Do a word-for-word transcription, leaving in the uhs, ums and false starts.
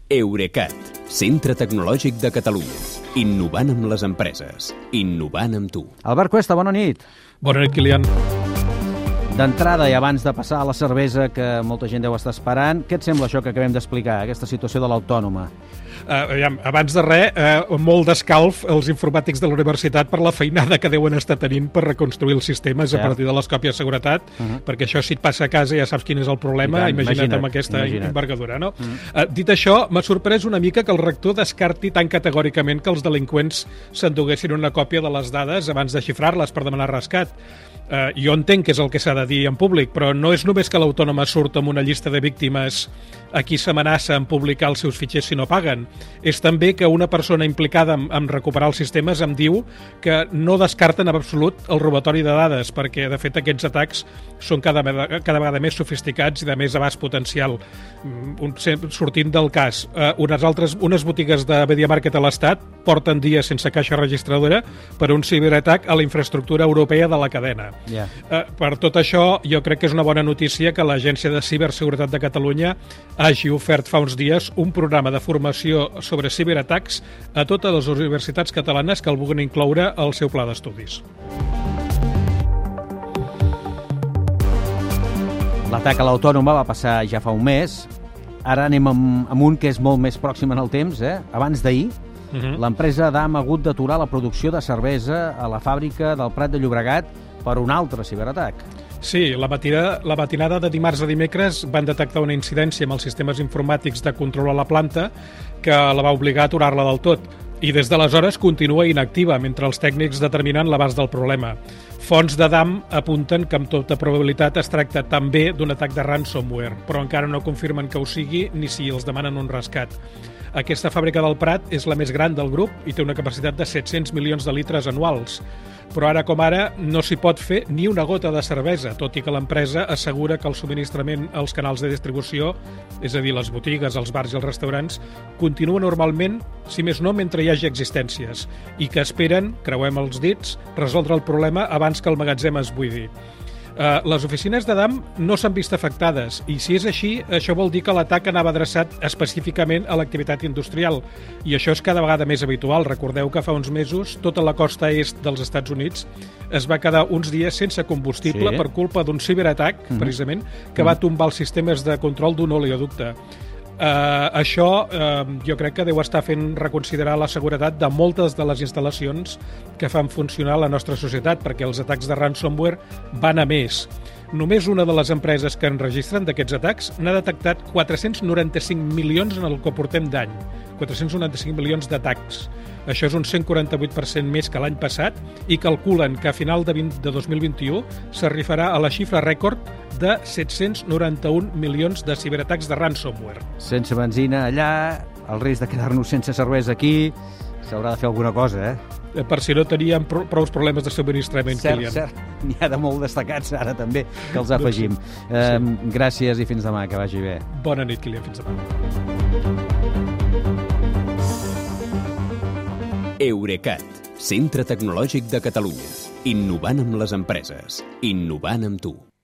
Eurecat, centre tecnològic de Catalunya. Innovant amb les empreses. Innovant amb tu. Albert Cuesta, bona nit. Bona nit, Kilian. D'entrada, i abans de passar a la cervesa que molta gent deu estar esperant, què et sembla això que acabem d'explicar, aquesta situació de l'autònoma? Uh, abans de res, uh, molt d'escalf els informàtics de la universitat per la feinada que deuen estar tenint per reconstruir els sistemes a partir de les còpies de seguretat, uh -huh. perquè això, si et passa a casa, ja saps quin és el problema, tant, imagina't, imagina't amb aquesta imagina't. envergadura, no? Uh -huh. uh, dit això, m'ha sorprès una mica que el rector descarti tan categòricament que els delinqüents s'enduguessin una còpia de les dades abans de xifrar-les per demanar rescat. Uh, jo entenc que és el que s'ha de dir en públic, però no és només que l'autònoma surt amb una llista de víctimes a qui s'amenaça en publicar els seus fitxers si no paguen. És també que una persona implicada en, en recuperar els sistemes em diu que no descarten en absolut el robatori de dades, perquè de fet aquests atacs són cada, cada vegada més sofisticats i de més abast potencial. Un, sortint del cas, uh, unes, altres, unes botigues de Media Market a l'Estat porten dies sense caixa registradora per un ciberatac a la infraestructura europea de la cadena. Yeah. Uh, per tot això, jo crec que és una bona notícia que l'Agència de Ciberseguretat de Catalunya hagi ofert fa uns dies un programa de formació sobre ciberatacs a totes les universitats catalanes que el vulguin incloure al seu pla d'estudis. L'atac a l'autònoma va passar ja fa un mes. Ara anem amb, amb un que és molt més pròxim en el temps. Eh? Abans d'ahir, uh -huh. l'empresa Damm ha hagut d'aturar la producció de cervesa a la fàbrica del Prat de Llobregat per un altre ciberatac. Sí, la matinada, la matinada de dimarts a dimecres van detectar una incidència amb els sistemes informàtics de control a la planta que la va obligar a aturar-la del tot. I des d'aleshores continua inactiva, mentre els tècnics determinen l'abast del problema. Fonts de Damm apunten que amb tota probabilitat es tracta també d'un atac de ransomware, però encara no confirmen que ho sigui ni si els demanen un rescat. Aquesta fàbrica del Prat és la més gran del grup i té una capacitat de set-cents milions de litres anuals. Però ara com ara no s'hi pot fer ni una gota de cervesa, tot i que l'empresa assegura que el subministrament als canals de distribució, és a dir, les botigues, els bars i els restaurants, continua normalment, si més no, mentre hi hagi existències, i que esperen, creuem els dits, resoldre el problema abans que el magatzem es buidi. Uh, les oficines de Damm no s'han vist afectades i si és així, això vol dir que l'atac anava adreçat específicament a l'activitat industrial i això és cada vegada més habitual. Recordeu que fa uns mesos tota la costa est dels Estats Units es va quedar uns dies sense combustible sí. per culpa d'un ciberatac, mm-hmm. precisament, que mm-hmm. va tombar els sistemes de control d'un oleoducte. Uh, això uh, jo crec que deu estar fent reconsiderar la seguretat de moltes de les instal·lacions que fan funcionar la nostra societat, perquè els atacs de ransomware van a més. Només una de les empreses que enregistren d'aquests atacs n'ha detectat quatre-cents noranta-cinc milions en el que portem d'any. quatre-cents noranta-cinc milions d'atacs. Això és un cent quaranta-vuit per cent més que l'any passat i calculen que a final de, vint, de dos mil vint-i-u s'arribarà a la xifra rècord de set-cents noranta-un milions de ciberatacs de ransomware. Sense benzina allà, el risc de quedar-nos sense cervesa aquí, s'haurà de fer alguna cosa, eh? Per si no teníem prou problemes de subministrament. Cert, Kilian. cert. N'hi ha de molt destacats ara també, que els afegim. Sí. Eh, gràcies i fins demà, que vagi bé. Bona nit, Kilian, fins demà. Eurecat, centre tecnològic de Catalunya. Innovant amb les empreses. Innovant amb tu.